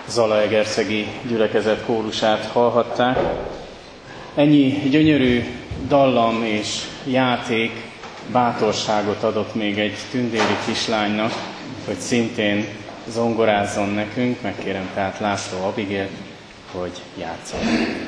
zalaegerszegi gyülekezet kórusát hallhatták. Ennyi gyönyörű dallam és játék bátorságot adott még egy tündéri kislánynak, hogy szintén zongorázzon nekünk. Megkérem tehát László Abigélt, hogy játsszon.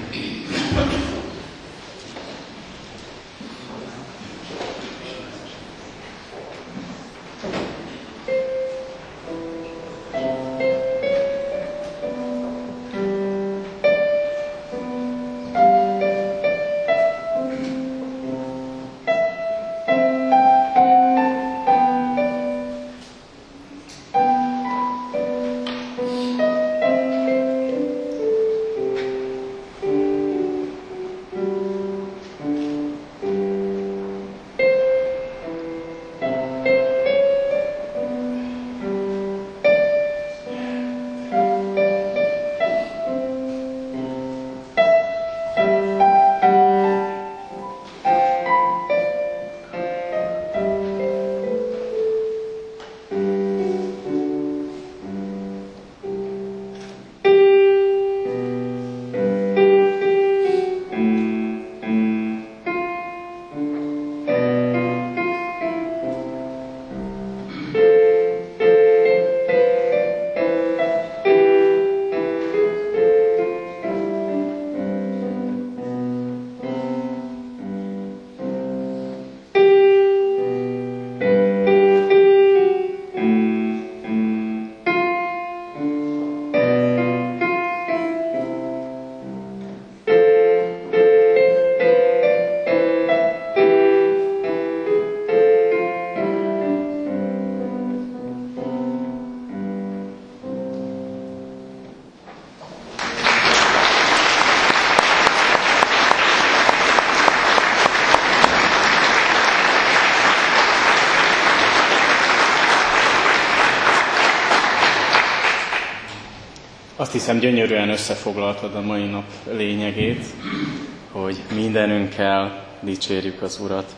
Azt hiszem, gyönyörűen összefoglaltad a mai nap lényegét, hogy mindenünkkel dicsérjük az Urat.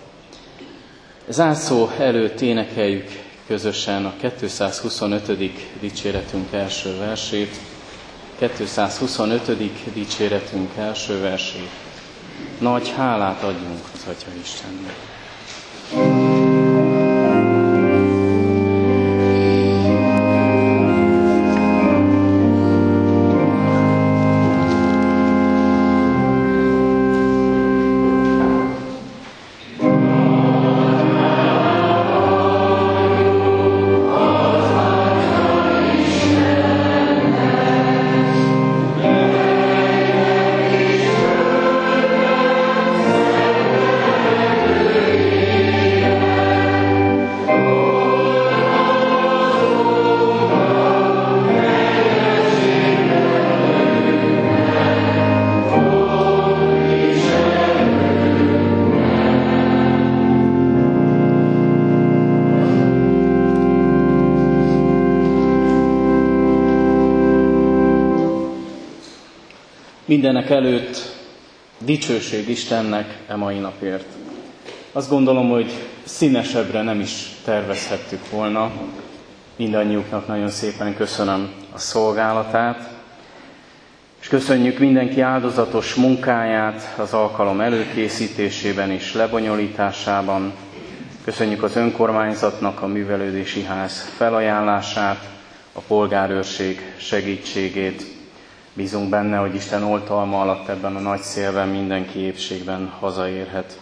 Zárszó előtt énekeljük közösen a 225. dicséretünk első versét. 225. dicséretünk első versét. Nagy hálát adjunk az Atya Istennek. Mindenek előtt dicsőség Istennek e mai napért. Azt gondolom, hogy színesebbre nem is tervezhettük volna. Mindannyiuknak nagyon szépen köszönöm a szolgálatát, és köszönjük mindenki áldozatos munkáját az alkalom előkészítésében és lebonyolításában. Köszönjük az önkormányzatnak a művelődési ház felajánlását, a polgárőrség segítségét. Bízunk benne, hogy Isten oltalma alatt ebben a nagy szélben mindenki épségben hazaérhet.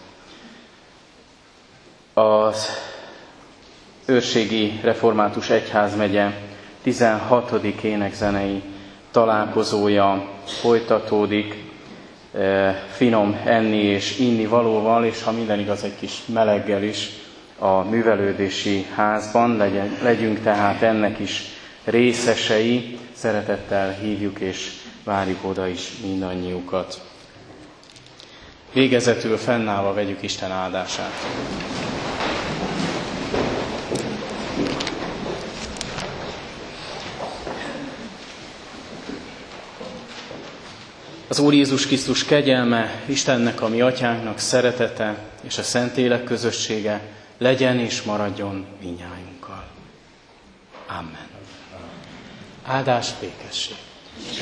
Az Őrségi Református Egyházmegye 16. énekzenei találkozója folytatódik, finom enni és inni valóval, és ha minden igaz, egy kis meleggel is a művelődési házban. Legyünk tehát ennek is részesei, szeretettel hívjuk és várjuk oda is mindannyiukat. Végezetül fennállva vegyük Isten áldását. Az Úr Jézus Krisztus kegyelme, Istennek, a mi atyánknak szeretete és a Szentlélek közössége legyen és maradjon mindnyájunkkal. Amen. Áldás, békesség! és